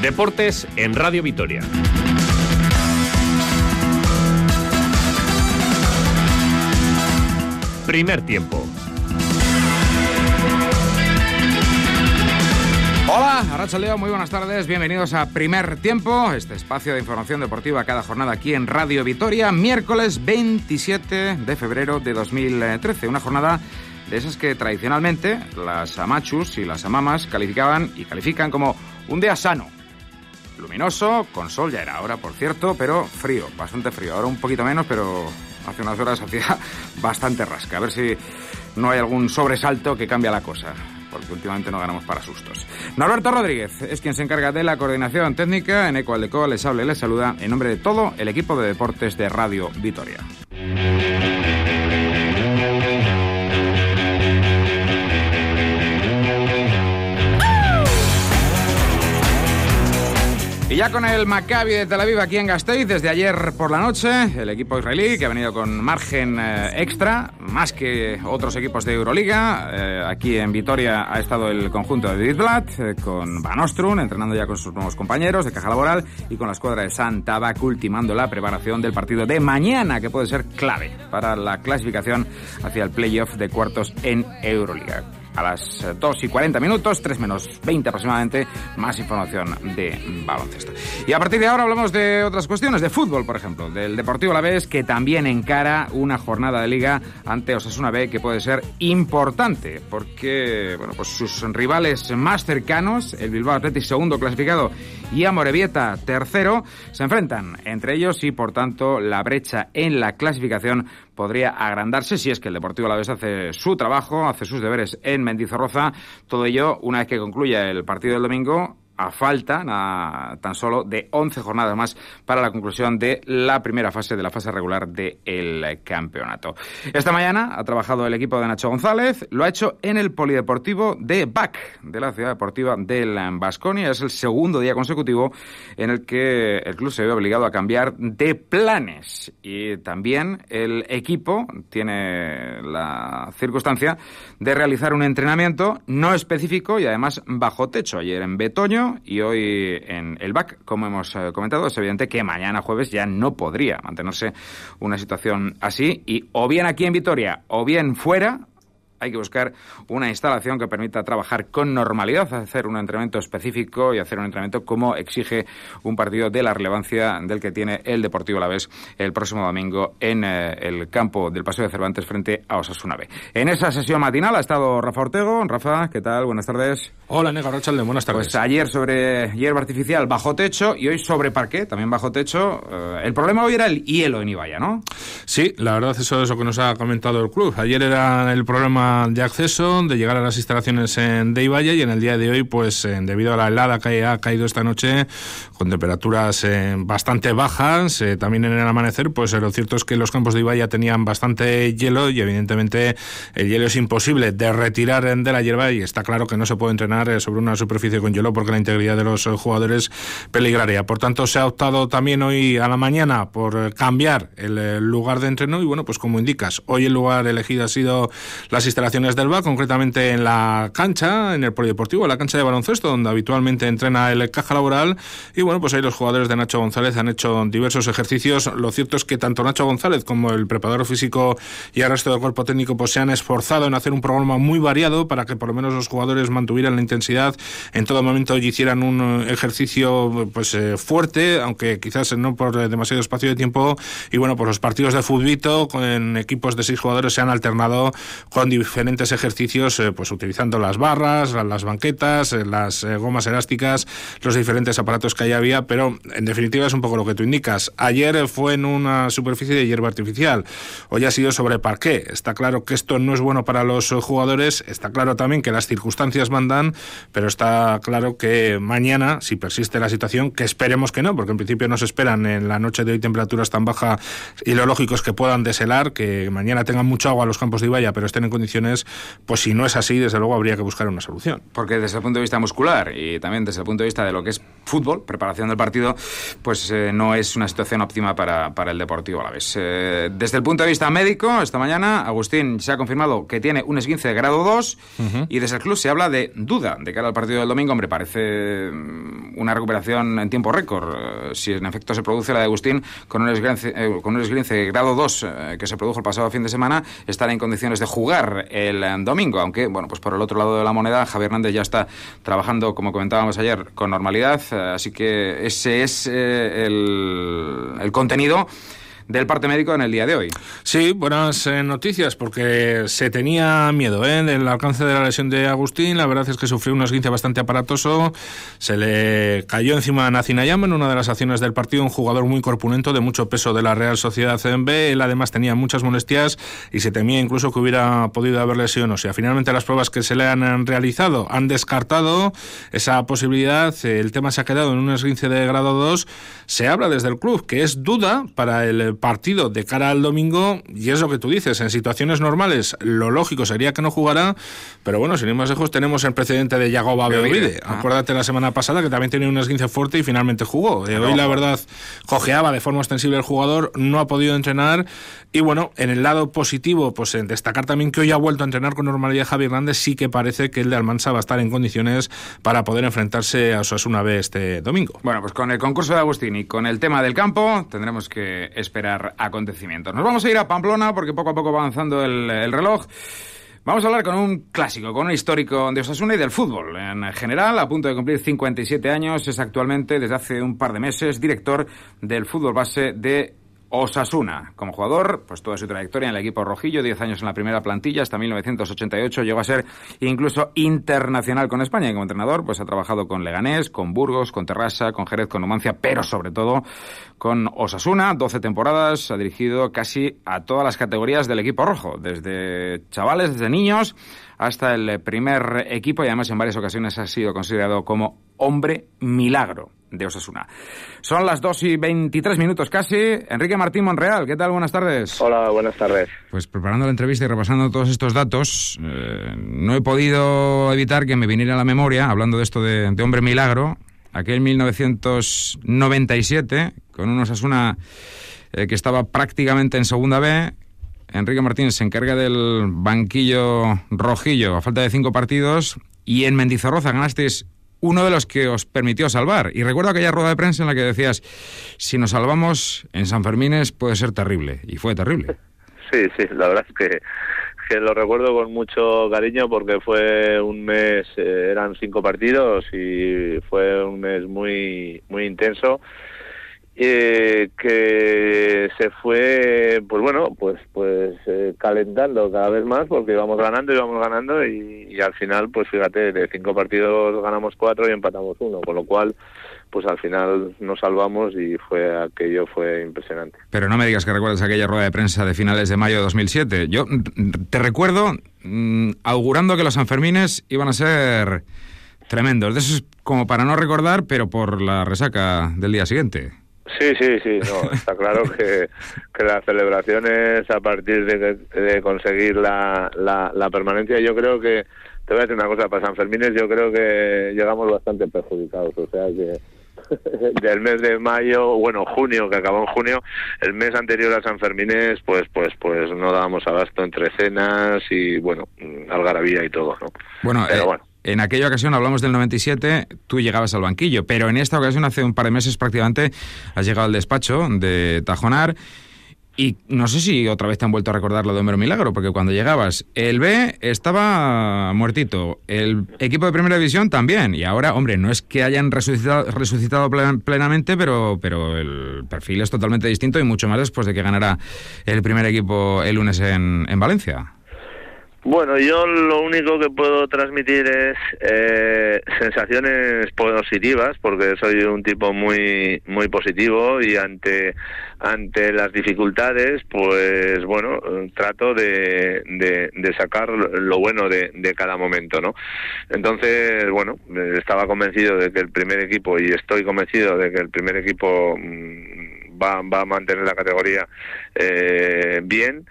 Deportes en Radio Vitoria. Primer tiempo. Hola, arratsaldeon, muy buenas tardes, bienvenidos a Primer Tiempo, este espacio de información deportiva cada jornada aquí en Radio Vitoria, miércoles 27 de febrero de 2013, una jornada de esas que tradicionalmente las amachus y las amamas califican como un día sano, luminoso, con sol, ya era hora por cierto, pero frío, bastante frío, ahora un poquito menos, pero hace unas horas hacía bastante rasca, a ver si no hay algún sobresalto que cambia la cosa, porque últimamente no ganamos para sustos. Norberto Rodríguez es quien se encarga de la coordinación técnica. En Ecoaldeco les habla y les saluda en nombre de todo el equipo de deportes de Radio Vitoria. Y ya con el Maccabi de Tel Aviv aquí en Gasteiz, desde ayer por la noche, el equipo israelí que ha venido con margen extra, más que otros equipos de Euroliga. Aquí en Vitoria ha estado el conjunto de Vidblat, con Van Ostrun, entrenando ya con sus nuevos compañeros de Caja Laboral, y con la escuadra de Sant Tabac, ultimando la preparación del partido de mañana, que puede ser clave para la clasificación hacia el playoff de cuartos en Euroliga. A las 2:40, 3 menos 20 aproximadamente, más información de baloncesto. Y a partir de ahora hablamos de otras cuestiones, de fútbol, por ejemplo, del Deportivo Alavés, que también encara una jornada de Liga ante Osasuna B que puede ser importante, porque bueno, pues sus rivales más cercanos, el Bilbao Athletic segundo clasificado y Amorebieta tercero, se enfrentan entre ellos y por tanto la brecha en la clasificación podría agrandarse si es que el Deportivo Alavés hace su trabajo, hace sus deberes en Mendizorroza. Todo ello una vez que concluya el partido del domingo, a falta tan solo de 11 jornadas más para la conclusión de la primera fase de la fase regular del campeonato. Esta mañana ha trabajado el equipo de Nacho González, lo ha hecho en el Polideportivo de Bac, de la ciudad deportiva del Baskonia. Es el segundo día consecutivo en el que el club se ve obligado a cambiar de planes, y también el equipo tiene la circunstancia de realizar un entrenamiento no específico y además bajo techo. Ayer en Betoño y hoy en el BAC, como hemos comentado. Es evidente que mañana jueves ya no podría mantenerse una situación así, y o bien aquí en Vitoria o bien fuera hay que buscar una instalación que permita trabajar con normalidad, hacer un entrenamiento específico y hacer un entrenamiento como exige un partido de la relevancia del que tiene el Deportivo Alavés el próximo domingo en el campo del Paseo de Cervantes frente a Osasuna B. En esa sesión matinal ha estado Rafa Ortego. Rafa, ¿qué tal? Buenas tardes. Hola, Nego Arratsaldeon, buenas tardes. Pues ayer sobre hierba artificial bajo techo y hoy sobre parqué, también bajo techo. El problema hoy era el hielo en Ibaya, ¿no? Sí, la verdad eso es lo que nos ha comentado el club. Ayer era el problema de acceso, de llegar a las instalaciones de Ibaya, y en el día de hoy, pues debido a la helada que ha caído esta noche, con temperaturas bastante bajas, también en el amanecer, pues lo cierto es que los campos de Ibaya tenían bastante hielo, y evidentemente el hielo es imposible de retirar de la hierba, y está claro que no se puede entrenar sobre una superficie con hielo porque la integridad de los jugadores peligraría. Por tanto, se ha optado también hoy a la mañana por cambiar el lugar de entreno, y bueno, pues como indicas, hoy el lugar elegido ha sido las instalaciones del BAC, concretamente en la cancha, en el polideportivo, la cancha de baloncesto, donde habitualmente entrena el Caja Laboral, y bueno, pues ahí los jugadores de Nacho González han hecho diversos ejercicios. Lo cierto es que tanto Nacho González como el preparador físico y el resto del cuerpo técnico pues se han esforzado en hacer un programa muy variado para que por lo menos los jugadores mantuvieran la intensidad en todo momento y hicieran un ejercicio pues fuerte, aunque quizás no por demasiado espacio de tiempo. Y bueno, pues los partidos de futbito con equipos de 6 jugadores se han alternado con diferentes ejercicios, pues utilizando las barras, las banquetas, las gomas elásticas, los diferentes aparatos que ahí había, pero en definitiva es un poco lo que tú indicas. Ayer fue en una superficie de hierba artificial, hoy ha sido sobre parqué. Está claro que esto no es bueno para los jugadores, está claro también que las circunstancias mandan, pero está claro que mañana, si persiste la situación, que esperemos que no, porque en principio no se esperan en la noche de hoy temperaturas tan bajas, y lo lógico es que puedan deshelar, que mañana tengan mucho agua los campos de Ibaya, pero estén en condiciones condiciones, pues si no es así, desde luego habría que buscar una solución. Porque desde el punto de vista muscular y también desde el punto de vista de lo que es fútbol, preparación del partido, pues no es una situación óptima para el Deportivo Alavés. Desde el punto de vista médico, esta mañana Agustín se ha confirmado que tiene un esguince de grado 2 y desde el club se habla de duda de cara al partido del domingo. Hombre, parece una recuperación en tiempo récord. Si en efecto se produce la de Agustín con un esguince de grado 2 que se produjo el pasado fin de semana, estará en condiciones de jugar el domingo, aunque, bueno, pues por el otro lado de la moneda, Javi Hernández ya está trabajando, como comentábamos ayer, con normalidad, así que ese es el contenido del parte médico en el día de hoy. Sí, buenas noticias, porque se tenía miedo del alcance de la lesión de Agustín. La verdad es que sufrió un esguince bastante aparatoso, se le cayó encima a Nacinayama en una de las acciones del partido, un jugador muy corpulento, de mucho peso de la Real Sociedad B. Él además tenía muchas molestias y se temía incluso que hubiera podido haber lesión ósea. Finalmente las pruebas que se le han realizado han descartado esa posibilidad. El tema se ha quedado en un esguince de grado 2. Se habla desde el club que es duda para el partido de cara al domingo, y es lo que tú dices, en situaciones normales lo lógico sería que no jugara, pero bueno, sin ir más lejos tenemos el precedente de Yagoba Beovide. Acuérdate la semana pasada que también tenía un esguince fuerte y finalmente jugó. Hoy la verdad cojeaba de forma ostensible el jugador, no ha podido entrenar, y bueno, en el lado positivo, pues en destacar también que hoy ha vuelto a entrenar con normalidad Javi Hernández. Sí que parece que el de Almansa va a estar en condiciones para poder enfrentarse a Osasuna B este domingo. Bueno, pues con el concurso de Agustín y con el tema del campo tendremos que esperar acontecimientos. Nos vamos a ir a Pamplona porque poco a poco va avanzando el reloj. Vamos a hablar con un clásico, con un histórico de Osasuna y del fútbol en general. A punto de cumplir 57 años, es actualmente, desde hace un par de meses, director del fútbol base de Osasuna. Como jugador, pues toda su trayectoria en el equipo rojillo, 10 años en la primera plantilla, hasta 1988 llegó a ser incluso internacional con España, y como entrenador pues ha trabajado con Leganés, con Burgos, con Terrassa, con Jerez, con Numancia, pero sobre todo con Osasuna. 12 temporadas, ha dirigido casi a todas las categorías del equipo rojo, desde chavales, desde niños, hasta el primer equipo, y además en varias ocasiones ha sido considerado como hombre milagro de Osasuna. Son las 2:23 casi. Enrique Martín Monreal, ¿qué tal? Buenas tardes. Hola, buenas tardes. Pues preparando la entrevista y repasando todos estos datos, no he podido evitar que me viniera a la memoria, hablando de esto de hombre milagro, aquel 1997, con un Osasuna que estaba prácticamente en segunda B. Enrique Martín se encarga del banquillo rojillo a falta de 5 partidos, y en Mendizorroza ganasteis uno de los que os permitió salvar. Y recuerdo aquella rueda de prensa en la que decías, si nos salvamos en San Fermines puede ser terrible, y fue terrible. Sí, la verdad es que lo recuerdo con mucho cariño, porque fue un mes, eran 5 partidos y fue un mes muy muy intenso, que se fue, pues bueno, pues calentando cada vez más, porque íbamos ganando y al final, pues fíjate, de 5 partidos ganamos 4 y empatamos 1, con lo cual pues al final nos salvamos, y aquello fue impresionante. Pero no me digas que recuerdas aquella rueda de prensa de finales de mayo de 2007. Yo te recuerdo augurando que los Sanfermines iban a ser tremendos, de eso es como para no recordar, pero por la resaca del día siguiente. Sí, no, está claro que las celebraciones a partir de conseguir la permanencia, yo creo que, te voy a decir una cosa, para San Fermines yo creo que llegamos bastante perjudicados, o sea que del mes de mayo, bueno, junio, que acabó en junio, el mes anterior a San Fermines, pues no dábamos abasto entre cenas y, bueno, algarabía y todo, ¿no? Bueno, pero bueno. En aquella ocasión, hablamos del 97, tú llegabas al banquillo, pero en esta ocasión, hace un par de meses prácticamente, has llegado al despacho de Tajonar, y no sé si otra vez te han vuelto a recordar lo de Hombre Milagro, porque cuando llegabas, el B estaba muertito, el equipo de Primera División también, y ahora, hombre, no es que hayan resucitado plenamente, pero el perfil es totalmente distinto, y mucho más después de que ganara el primer equipo el lunes en Valencia. Bueno, yo lo único que puedo transmitir es sensaciones positivas, porque soy un tipo muy muy positivo, y ante las dificultades, pues bueno, trato de sacar lo bueno de cada momento, ¿no? Entonces, bueno, estaba convencido de que el primer equipo, y estoy convencido de que el primer equipo va a mantener la categoría bien.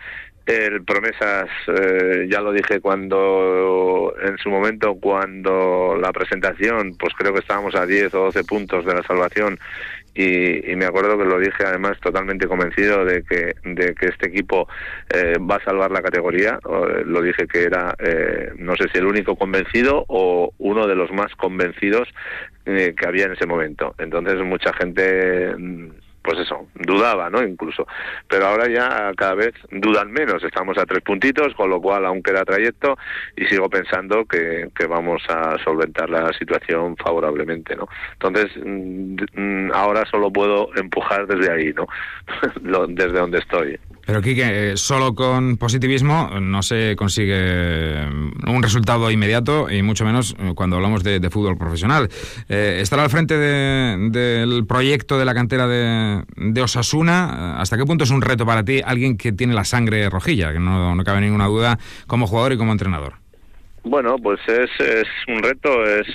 Promesas, ya lo dije en su momento, cuando la presentación, pues creo que estábamos a 10 o 12 puntos de la salvación, y me acuerdo que lo dije además totalmente convencido de que este equipo va a salvar la categoría. Lo dije que era, no sé si el único convencido o uno de los más convencidos que había en ese momento. Entonces mucha gente, pues eso, dudaba, ¿no? Incluso. Pero ahora ya cada vez dudan menos. Estamos a 3 puntitos, con lo cual aún queda trayecto, y sigo pensando que vamos a solventar la situación favorablemente, ¿no? Entonces, ahora solo puedo empujar desde ahí, ¿no? Desde donde estoy. Pero Quique, solo con positivismo no se consigue un resultado inmediato, y mucho menos cuando hablamos de fútbol profesional. Estar al frente del proyecto de la cantera de Osasuna, ¿hasta qué punto es un reto para ti, alguien que tiene la sangre rojilla, que no cabe ninguna duda, como jugador y como entrenador? Bueno, pues es un reto, es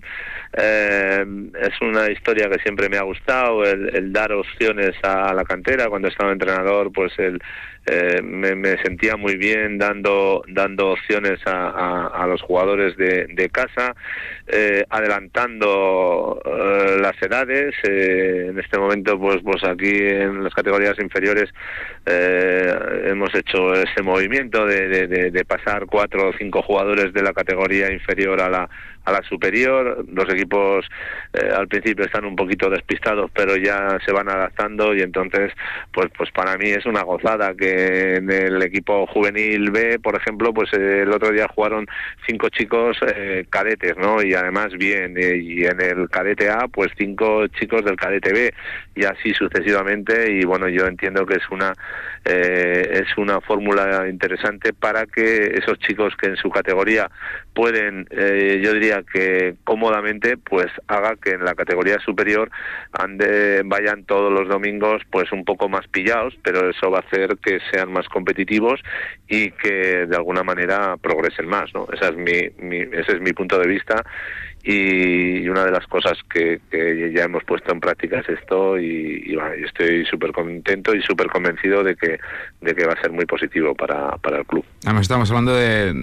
una historia que siempre me ha gustado, el dar opciones a la cantera. Cuando estaba entrenador, pues me sentía muy bien dando opciones a los jugadores de casa, adelantando las edades. En este momento, pues aquí en las categorías inferiores hemos hecho ese movimiento de pasar 4 o 5 jugadores de la categoría inferior a la superior. Los equipos al principio están un poquito despistados, pero ya se van adaptando, y entonces pues para mí es una gozada que en el equipo juvenil B, por ejemplo, pues el otro día jugaron 5 chicos cadetes, ¿no? Y además bien, y en el cadete A pues 5 chicos del cadete B, y así sucesivamente. Y bueno, yo entiendo que es una fórmula interesante para que esos chicos que en su categoría pueden, yo diría que cómodamente, pues haga que en la categoría superior vayan todos los domingos pues un poco más pillados, pero eso va a hacer que sean más competitivos y que de alguna manera progresen más, ¿no? Ese es mi punto de vista, y una de las cosas que ya hemos puesto en práctica es esto, y bueno, yo estoy súper contento y súper convencido de que va a ser muy positivo para el club. Además, estamos hablando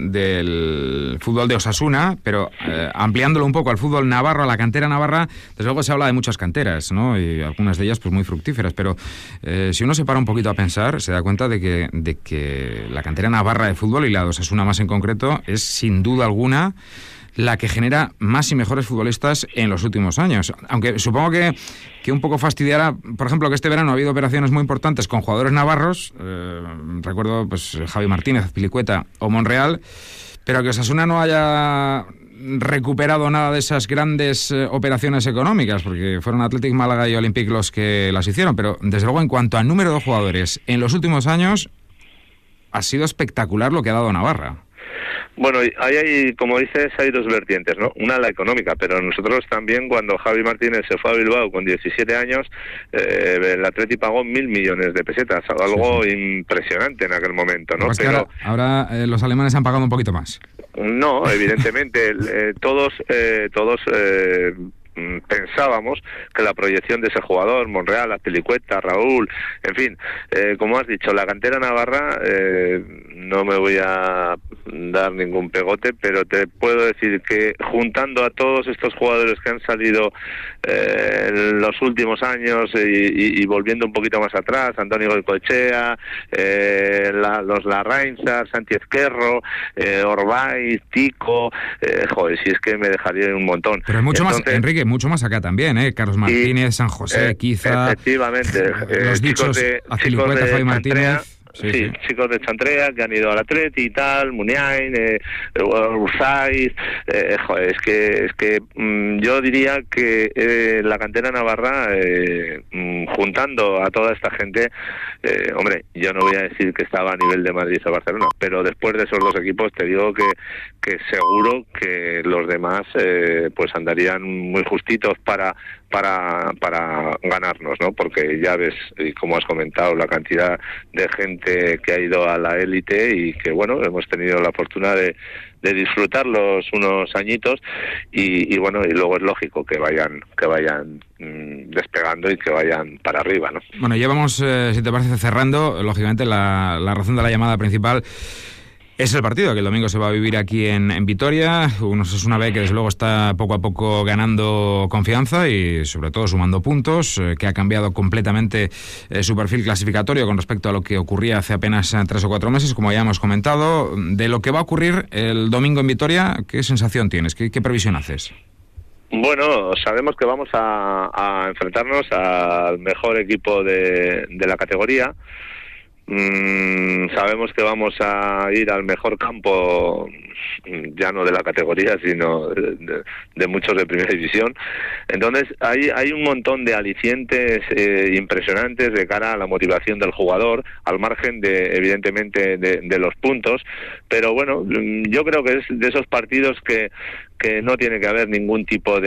del fútbol de Osasuna, pero ampliándolo un poco al fútbol navarro, a la cantera navarra. Desde luego se habla de muchas canteras, ¿no? Y algunas de ellas pues muy fructíferas, pero si uno se para un poquito a pensar, se da cuenta de que la cantera navarra de fútbol, y la de Osasuna más en concreto, es sin duda alguna la que genera más y mejores futbolistas en los últimos años. Aunque supongo que un poco fastidiará, por ejemplo, que este verano ha habido operaciones muy importantes con jugadores navarros, recuerdo pues Javi Martínez, Azpilicueta o Monreal, pero que Osasuna no haya recuperado nada de esas grandes operaciones económicas, porque fueron Athletic Málaga y Olympique los que las hicieron. Pero desde luego, en cuanto al número de jugadores en los últimos años, ha sido espectacular lo que ha dado Navarra. Bueno, hay, como dices, hay 2 vertientes, ¿no? Una, la económica, pero nosotros también, cuando Javi Martínez se fue a Bilbao con 17 años, el Atleti pagó 1.000 millones de pesetas, algo impresionante en aquel momento, ¿no? Pues pero ahora los alemanes han pagado un poquito más. No, evidentemente, todos pensábamos que la proyección de ese jugador, Monreal, Azpilicueta, Raúl, en fin, como has dicho, la cantera navarra, no me voy a dar ningún pegote, pero te puedo decir que juntando a todos estos jugadores que han salido en los últimos años y volviendo un poquito más atrás, Antonio Goicoechea, los Larrainzar, Santi Ezquerro, Orbaiz, Tico, joder, si es que me dejaría un montón. Pero hay mucho más, Enrique, mucho más acá también, Carlos Martínez, San José, quizá. Efectivamente. Los dichos Azpilicueta, Javi Martínez. Sí, chicos de Chantrea que han ido al Atleti y tal, Muniain, Urzaiz, es que yo diría que la cantera navarra, juntando a toda esta gente, hombre, yo no voy a decir que estaba a nivel de Madrid o Barcelona, pero después de esos 2 equipos te digo que seguro que los demás pues andarían muy justitos para ganarnos, ¿no? Porque ya ves, como has comentado, la cantidad de gente que ha ido a la élite, y que bueno, hemos tenido la fortuna de disfrutarlos unos añitos y bueno, y luego es lógico que vayan despegando y que vayan para arriba, ¿no? Bueno, ya vamos, si te parece, cerrando. Lógicamente la razón de la llamada principal es el partido que el domingo se va a vivir aquí en Vitoria. Osasuna B, que desde luego está poco a poco ganando confianza y sobre todo sumando puntos, que ha cambiado completamente su perfil clasificatorio con respecto a lo que ocurría hace apenas 3 o 4 meses, como ya hemos comentado. De lo que va a ocurrir el domingo en Vitoria, ¿qué sensación tienes? ¿Qué previsión haces? Bueno, sabemos que vamos a enfrentarnos al mejor equipo de la categoría. Sabemos que vamos a ir al mejor campo, ya no de la categoría, sino de muchos de primera división. Entonces hay un montón de alicientes impresionantes de cara a la motivación del jugador, al margen evidentemente de los puntos. Pero bueno, yo creo que es de esos partidos que no tiene que haber ningún tipo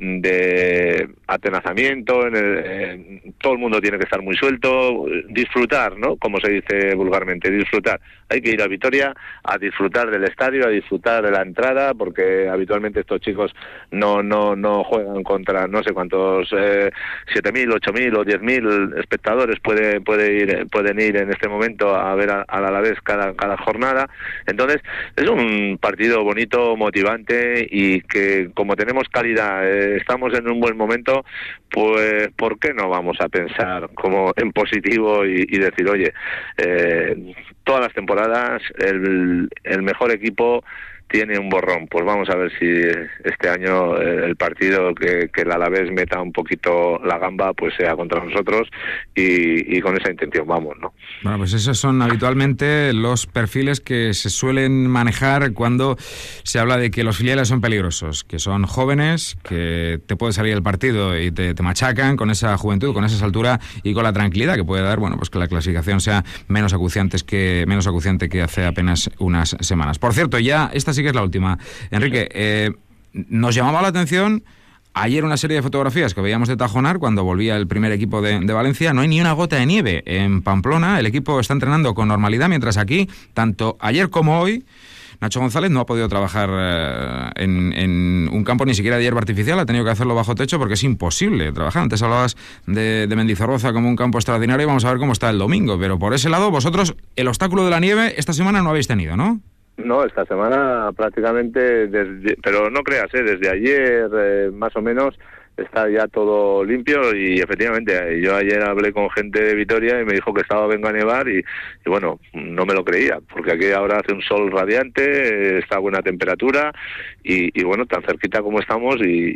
de atenazamiento, todo el mundo tiene que estar muy suelto, disfrutar, ¿no? Como se dice vulgarmente, disfrutar. Hay que ir a Vitoria a disfrutar del estadio, a disfrutar de la entrada, porque habitualmente estos chicos no juegan contra no sé cuántos 7.000, 8.000 o 10.000 espectadores pueden ir en este momento a ver al Alavés cada jornada. Entonces es un partido bonito, motivante, y que como tenemos calidad, estamos en un buen momento, pues ¿por qué no vamos a pensar como en positivo y decir, oye, todas las temporadas el mejor equipo tiene un borrón? Pues vamos a ver si este año el partido que el Alavés meta un poquito la gamba, pues sea contra nosotros, y con esa intención vamos, ¿no? Bueno, pues esos son habitualmente los perfiles que se suelen manejar cuando se habla de que los filiales son peligrosos, que son jóvenes, que te puede salir el partido y te machacan con esa juventud, con esa altura y con la tranquilidad que puede dar, bueno, pues que la clasificación sea menos acuciante que hace apenas unas semanas. Por cierto, ya esta sí que es la última. Enrique, nos llamaba la atención ayer una serie de fotografías que veíamos de Tajonar cuando volvía el primer equipo de Valencia. No hay ni una gota de nieve en Pamplona. El equipo está entrenando con normalidad, mientras aquí, tanto ayer como hoy, Nacho González no ha podido trabajar en un campo ni siquiera de hierba artificial, ha tenido que hacerlo bajo techo porque es imposible trabajar. Antes hablabas de Mendizorroza como un campo extraordinario y vamos a ver cómo está el domingo. Pero por ese lado, vosotros el obstáculo de la nieve esta semana no habéis tenido, ¿no? No, esta semana prácticamente, pero no creas, desde ayer más o menos está ya todo limpio, y efectivamente yo ayer hablé con gente de Vitoria y me dijo que estaba vengo a nevar y bueno, no me lo creía, porque aquí ahora hace un sol radiante, está a buena temperatura y bueno, tan cerquita como estamos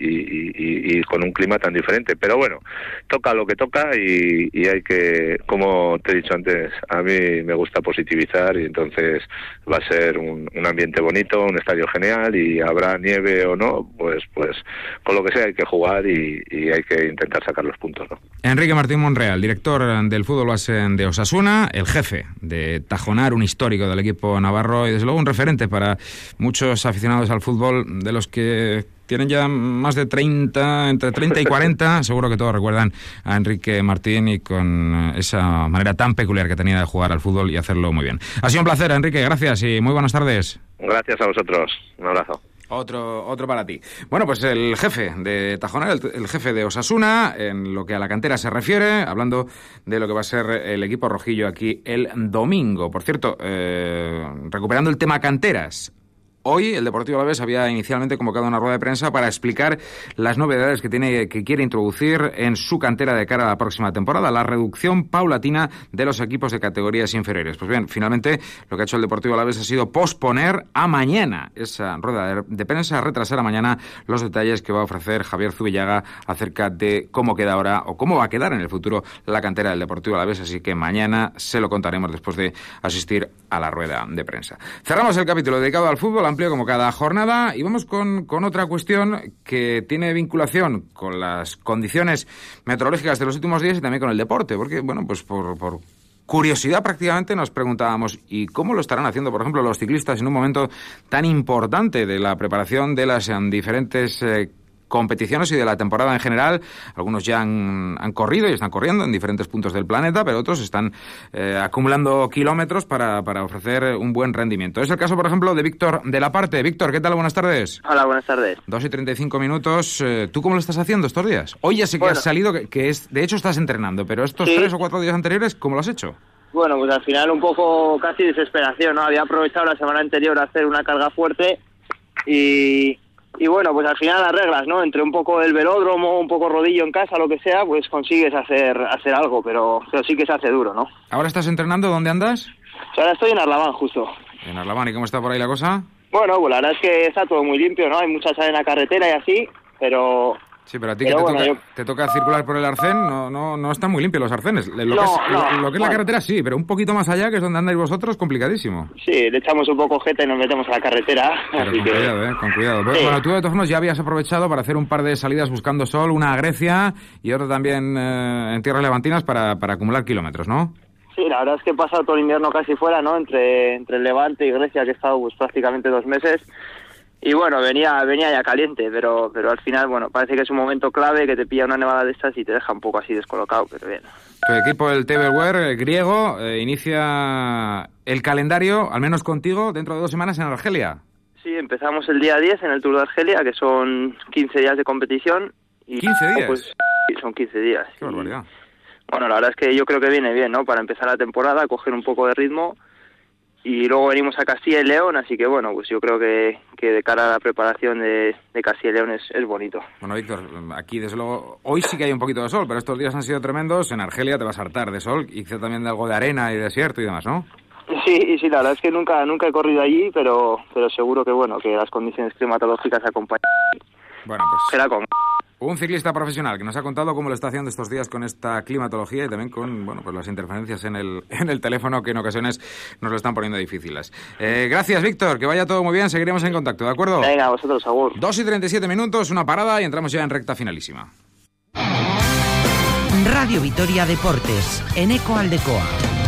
y con un clima tan diferente. Pero bueno, toca lo que toca y hay que, como te he dicho antes, a mí me gusta positivizar, y entonces va a ser un ambiente bonito, un estadio genial, y habrá nieve o no, pues con lo que sea hay que jugar y hay que intentar sacar los puntos, ¿no? Enrique Martín Monreal, director del fútbol base de Osasuna, el jefe de Tajonar, un histórico del equipo navarro y desde luego un referente para muchos aficionados al fútbol, de los que tienen ya más de 30, entre 30 y 40, seguro que todos recuerdan a Enrique Martín y con esa manera tan peculiar que tenía de jugar al fútbol y hacerlo muy bien. Ha sido un placer, Enrique, gracias y muy buenas tardes. Gracias a vosotros, un abrazo. Otro para ti. Bueno, pues el jefe de Tajonar, el jefe de Osasuna, en lo que a la cantera se refiere, hablando de lo que va a ser el equipo rojillo aquí el domingo. Por cierto, recuperando el tema canteras, hoy el Deportivo Alavés había inicialmente convocado una rueda de prensa para explicar las novedades que quiere introducir en su cantera de cara a la próxima temporada, la reducción paulatina de los equipos de categorías inferiores. Pues bien, finalmente lo que ha hecho el Deportivo Alavés ha sido posponer a mañana esa rueda de prensa, retrasar a mañana los detalles que va a ofrecer Javier Zubillaga acerca de cómo queda ahora o cómo va a quedar en el futuro la cantera del Deportivo Alavés, así que mañana se lo contaremos después de asistir a la rueda de prensa. Cerramos el capítulo dedicado al fútbol, amplio como cada jornada, y vamos con otra cuestión que tiene vinculación con las condiciones meteorológicas de los últimos días y también con el deporte, porque, bueno, pues por curiosidad prácticamente nos preguntábamos, ¿y cómo lo estarán haciendo, por ejemplo, los ciclistas en un momento tan importante de la preparación de las diferentes competiciones y de la temporada en general. Algunos ya han corrido y están corriendo en diferentes puntos del planeta, pero otros están acumulando kilómetros para ofrecer un buen rendimiento. Es el caso, por ejemplo, de Víctor de la Parte. Víctor, ¿qué tal? Buenas tardes. Hola, buenas tardes. 2:35 minutos. ¿Tú cómo lo estás haciendo estos días? Hoy ya sé que has salido, de hecho estás entrenando, pero estos 3 o 4 días anteriores, ¿cómo lo has hecho? Bueno, pues al final un poco casi desesperación, ¿no? Había aprovechado la semana anterior a hacer una carga fuerte y bueno, pues al final las reglas, ¿no? Entre un poco el velódromo, un poco rodillo en casa, lo que sea, pues consigues hacer algo, pero sí que se hace duro, ¿no? ¿Ahora estás entrenando? ¿Dónde andas? Ahora estoy en Arlabán, justo. En Arlabán, ¿y cómo está por ahí la cosa? Bueno, pues la verdad es que está todo muy limpio, ¿no? Hay mucha sal en la carretera y así, pero... Sí, pero a ti que te toca circular por el arcén, no están muy limpios los arcenes. Lo que es la carretera sí, pero un poquito más allá, que es donde andáis vosotros, complicadísimo. Sí, le echamos un poco jeta y nos metemos a la carretera. Pero con cuidado, Sí. Bueno, tú de todos modos ya habías aprovechado para hacer un par de salidas buscando sol, una a Grecia y otra también en tierras levantinas para acumular kilómetros, ¿no? Sí, la verdad es que he pasado todo el invierno casi fuera, ¿no? Entre el Levante y Grecia, que he estado pues prácticamente 2 meses. Y bueno, venía ya caliente, pero al final, bueno, parece que es un momento clave, que te pilla una nevada de estas y te deja un poco así descolocado, pero bien. Tu equipo, el Tebelwer griego, inicia el calendario, al menos contigo, dentro de 2 semanas en Argelia. Sí, empezamos el día 10 en el Tour de Argelia, que son 15 días de competición. Y, ¿15 días? Pues sí, son 15 días. Qué barbaridad. Bueno, la verdad es que yo creo que viene bien, ¿no? Para empezar la temporada, coger un poco de ritmo. Y luego venimos a Castilla y León, así que bueno, pues yo creo que de cara a la preparación de Castilla y León es bonito. Bueno, Víctor, aquí desde luego, hoy sí que hay un poquito de sol, pero estos días han sido tremendos. En Argelia te vas a hartar de sol, y quizá también de algo de arena y desierto y demás, ¿no? Sí, la verdad es que nunca he corrido allí, pero seguro que bueno, que las condiciones climatológicas acompañan. Bueno, pues... Será con... Un ciclista profesional que nos ha contado cómo lo está haciendo estos días con esta climatología y también con pues las interferencias en el teléfono que en ocasiones nos lo están poniendo difíciles. Gracias, Víctor, que vaya todo muy bien, seguiremos en contacto, ¿de acuerdo? Venga, vosotros, agur. 2:37, una parada y entramos ya en recta finalísima. Radio Vitoria Deportes, en Eco Aldecoa.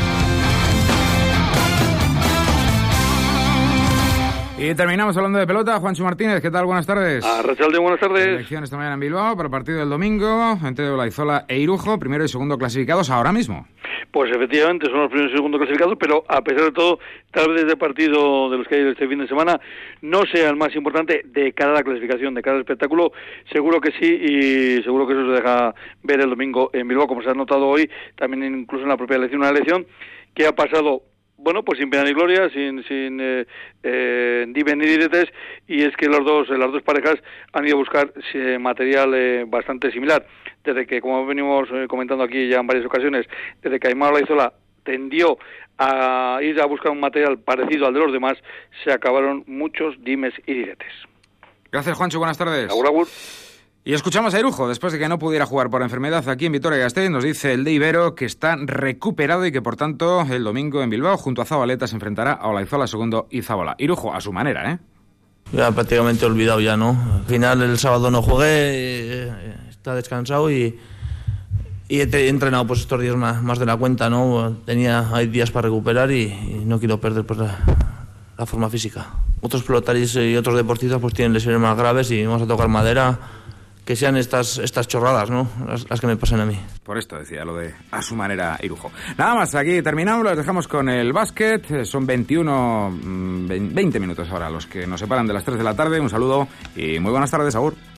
Y terminamos hablando de pelota. Juancho Martínez, ¿qué tal? Buenas tardes. Arrachalde, buenas tardes. Elección esta mañana en Bilbao para el partido del domingo entre Olaizola e Irujo, primero y segundo clasificados ahora mismo. Pues efectivamente son los primeros y segundos clasificados, pero a pesar de todo, tal vez este partido de los que hay este fin de semana no sea el más importante de cara a la clasificación, de cara al espectáculo, seguro que sí, y seguro que eso se deja ver el domingo en Bilbao, como se ha notado hoy, también incluso en la propia elección, una elección que ha pasado... Bueno, pues sin pena ni gloria, sin dimes ni diretes, y es que las dos parejas han ido a buscar material bastante similar. Desde que, como venimos comentando aquí ya en varias ocasiones, desde que Aimar Olaizola tendió a ir a buscar un material parecido al de los demás, se acabaron muchos dimes y diretes. Gracias, Juancho, buenas tardes. Agur, agur. Y escuchamos a Irujo, después de que no pudiera jugar por enfermedad aquí en Vitoria-Gasteiz, nos dice el de Ibero que está recuperado y que por tanto el domingo en Bilbao junto a Zabaleta se enfrentará a Olaizola segundo y Zabola. Irujo a su manera, ¿eh? Ya prácticamente olvidado ya, ¿no? Al final el sábado no jugué, está descansado y he entrenado pues estos días más de la cuenta, ¿no? Hay días para recuperar y no quiero perder pues la forma física. Otros pelotaris y otros deportistas pues tienen lesiones más graves y vamos a tocar madera. Que sean estas chorradas, ¿no? Las que me pasan a mí. Por esto decía lo de a su manera Irujo. Nada más, aquí terminamos, los dejamos con el básquet. Son 20 minutos ahora los que nos separan de las 3 de la tarde. Un saludo y muy buenas tardes, agur.